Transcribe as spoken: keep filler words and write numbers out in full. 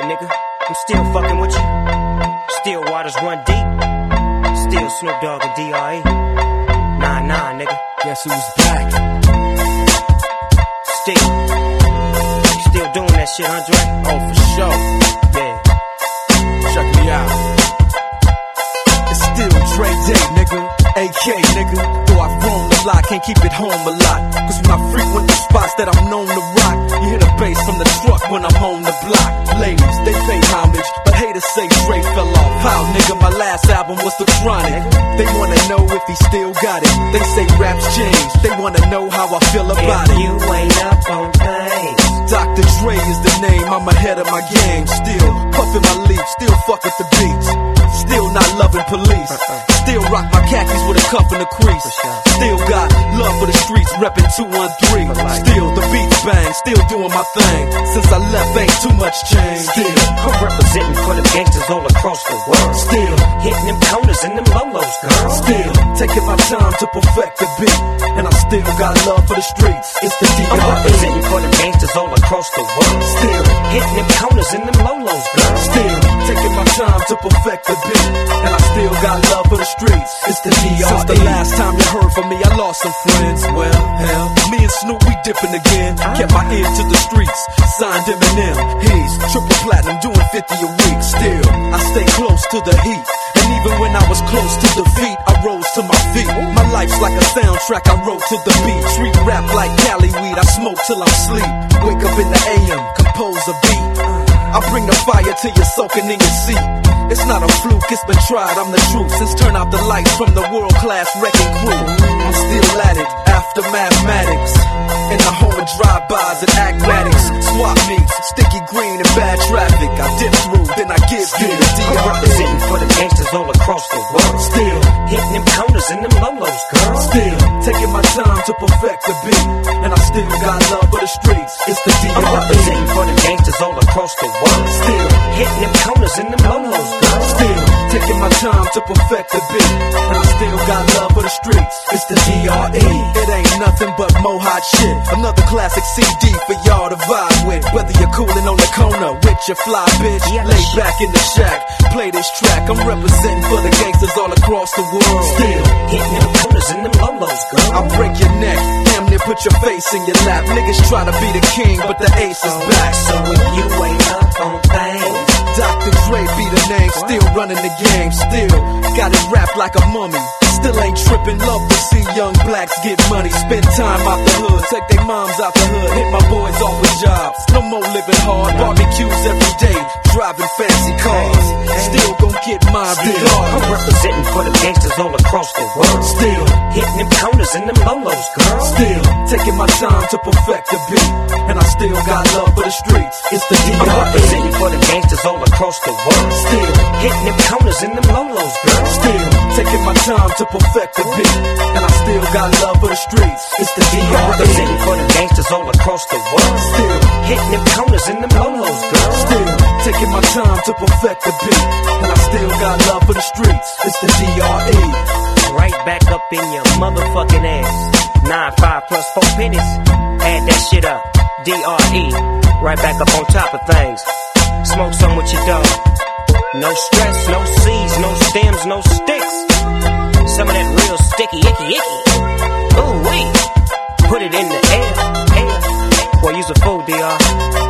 nigga, I'm still fucking with you. Still waters run deep. Still Snoop Dogg and D R E. Nah, nah, nigga. Guess who's back? Still. Still doing that shit, Andre? Oh, for sure. Yeah. Check me out. It's still Dre Day, nigga. A K, nigga. Though I've grown a lot, can't keep it home a lot. Cause when I frequent the spots that I'm known to rock, you hear the bass from the truck when I'm on the block. Ladies, they pay homage, but haters say Dre fell off. How, nigga, my last album was The Chronic. They wanna know if he still got it. They say raps change, they wanna know how I feel about if it. you ain't up on things, Doctor Dre is the name, I'm ahead of my game. Still puffin' my leaf, still fuck with the beats. Still not loving police. Still rock my khakis with a cuff and a crease. Still got love for the streets, reppin' two one three. Still the beats bang, still doing my thing. Since I left, ain't too much change. still, I'm representing for the gangsters all across the world. Still Hitting them corners and them lolos, girl. Still taking my time to perfect the beat, and I still got love for the streets. It's the D R E. I'm representing for the gangsters all across the world. Still Hitting them corners and them lolos, girl. Still taking my time to perfect the beat, and I still got love for the streets. It's the D R E. Since the last time you heard from me, I lost some friends. Well, hell, me and Snoop, we dipping again. Kept my ear to the streets, signed Eminem. He's triple platinum, doing fifty a week. Still, I stay close to the heat, and even when I was close to defeat, I rose to my feet. My life's like a soundtrack, I wrote to the beat. Street rap like Cali weed, I smoke till I'm sleep. Wake up in the A M, compose a beat. I bring the fire till you're soaking in your seat. It's not a fluke, it's been tried, I'm the truth. Since turn out the lights from the world-class wrecking crew, I'm still at it, after mathematics. In the home of drive-bys and acmatics. Swap meets, sticky green and bad traffic. I dip through, then I give you the D R E. I'm representing for the gangsters all across the world. Still Hitting them corners and them lolos, girl. Still taking my time to perfect the beat, and I still got love for the streets. It's the D R E. I'm representing for the gangsters all across the world. Still Hitting them corners and them lolos, girl. Still taking my time to perfect the beat, and I still got love for the streets. It's the D R E. It ain't nothing but mohawk shit. Another classic C D for y'all to vibe with. Whether you're coolin' on the corner with your fly bitch, lay back in the shack, play this track. I'm representing for the gangsters all across the world. Still Hitting them corners and them lolos, girl. I'll break your neck, damn near put your face in your lap. Niggas try to be the king, but the ace is back. So if you ain't up on things, Doctor Dre be the name, still running the game, still got it wrapped like a mummy. Still ain't tripping, love to see young blacks get money. Spend time out the hood, take their moms out the hood, hit my boys off with jobs. No more living hard, barbecues every day, driving fancy cars. Still gon' get mine I'm regardless. representing for the gangsters all across the world. Still Hitting them corners and them lolos, girl. Still taking my time to perfect the beat, and I still got love for the streets. It's the D I'm R E. representing for the gangsters all across the world. Still Hitting them corners and them lolos, girl. Still taking my time to perfect the beat, and I still got love for the streets. It's the D I'm R E. representing for the gangsters all across the world. Still Hitting them corners and them lolos, girl. Still taking my time to perfect the beat, and I still got love for the streets. It's the D R E. Right back up in your motherfucking ass. Nine, five plus four pennies. Add that shit up. D R E. Right back up on top of things. Smoke some with your dog. No stress, no seeds, no stems, no sticks. Some of that real sticky, icky, icky. Ooh, wee. Put it in the air, air. Boy, you's a fool, D R